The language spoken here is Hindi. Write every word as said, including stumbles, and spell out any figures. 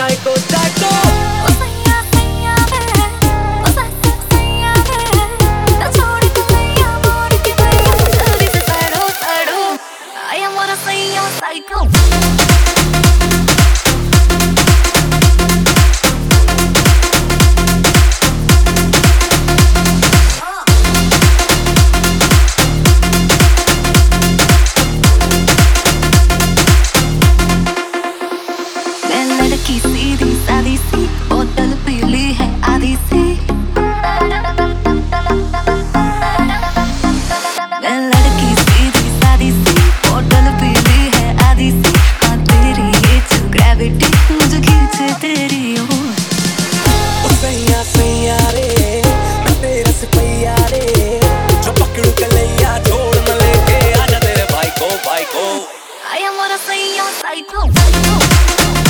Psycho psycho Psycho. लड़की सीधी सादी सी बोतल पीली है आधी सी मैं लड़की सीधी सादी सी बोतल पीली है आधी सी हाँ तेरी ये जो ग्रेविटी मुझे खींचे तेरी ओर सैया सैया रे मैं तेरा सिपैया रे जो पकड़ू कलैया छोड़ न लेके आजा तेरे भाई को भाई को I am what I say, I'm psycho, psycho.